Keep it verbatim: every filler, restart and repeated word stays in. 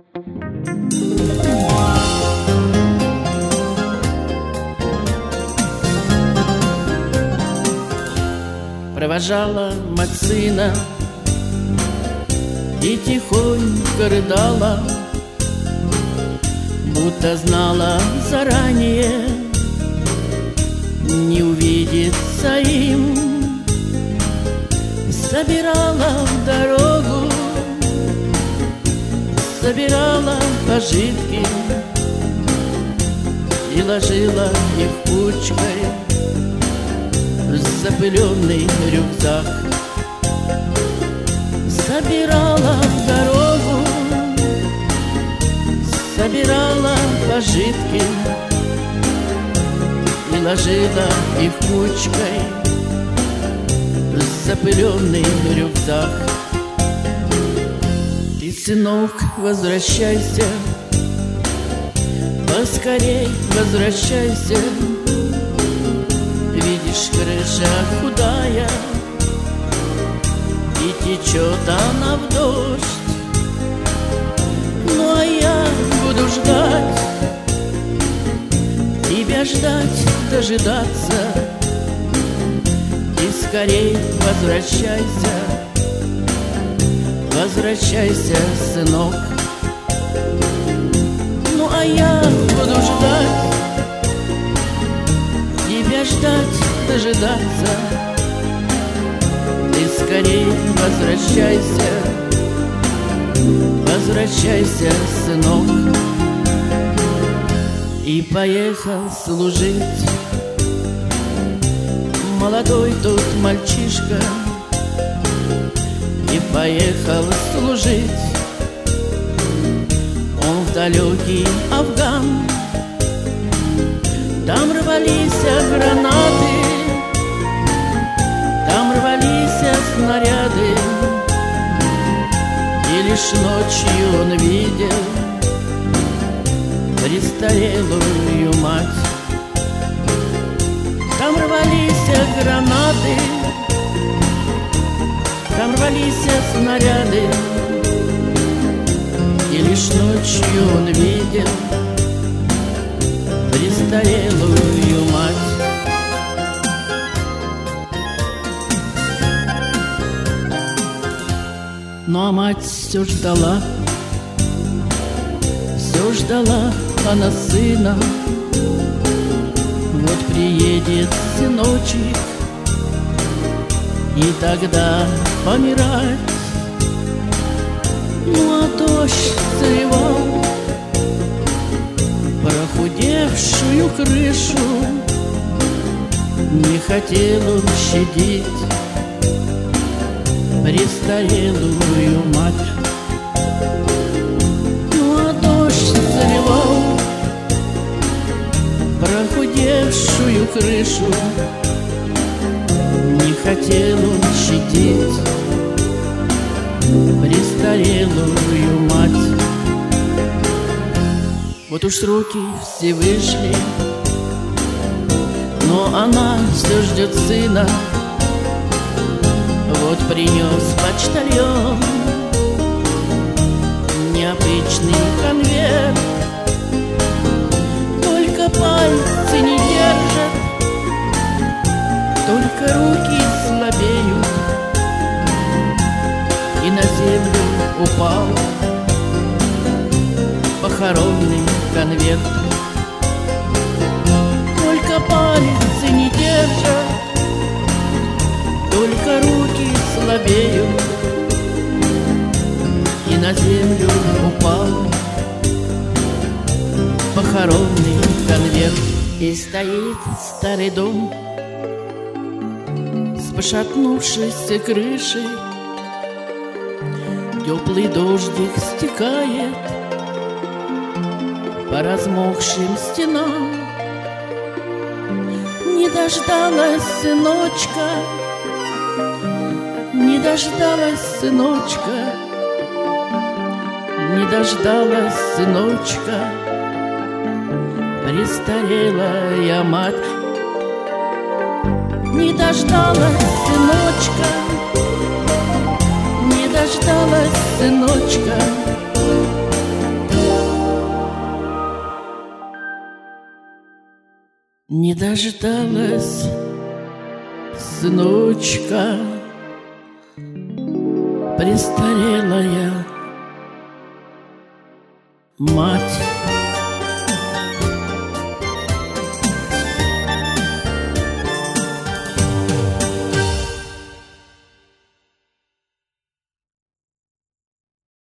Провожала мать сына и тихонько рыдала, будто знала заранее, не увидится им. Собирала в дорогу, собирала пожитки и ложила их кучкой в запыленный рюкзак. Собирала в дорогу, собирала пожитки и ложила их кучкой в запыленный рюкзак. Ты, сынок, возвращайся, поскорей возвращайся. Видишь, крыша худая, и течет она в дождь. Ну а я буду ждать, тебя ждать, дожидаться. И скорей возвращайся, возвращайся, сынок. Ну а я буду ждать, тебя ждать, дожидаться. Ты скорей возвращайся, возвращайся, сынок. И поехал служить молодой тот мальчишка, и поехал служить он в далекий Афган. Там рвались гранаты, там рвались снаряды, и лишь ночью он видел престарелую мать. Там рвались гранаты, там рвались снаряды, и лишь ночью он видел престарелую мать. Ну а мать все ждала, все ждала она сына. Вот приедет сыночек, и тогда помирать. Ну а дождь заливал прохудевшую крышу, не хотел он щадить престарелую мать. Ну а дождь заливал прохудевшую крышу, не хотел он щадить престарелую мать. Вот уж сроки все вышли, но она все ждет сына. Вот принес почтальон необычный конверт, только пальцы не держат, только руки слабеют, и на землю упал похоронный конверт. Только пальцы не держат, только руки слабеют, и на землю упал похоронный конверт. И стоит старый дом с пошатнувшейся крышей, теплый дождик стекает по размокшим стенам. Не дождалась сыночка, не дождалась сыночка, не дождалась сыночка престарелая мать. Не дождалась сыночка, не дождалась сыночка Не дождалась сыночка, престарелая мать.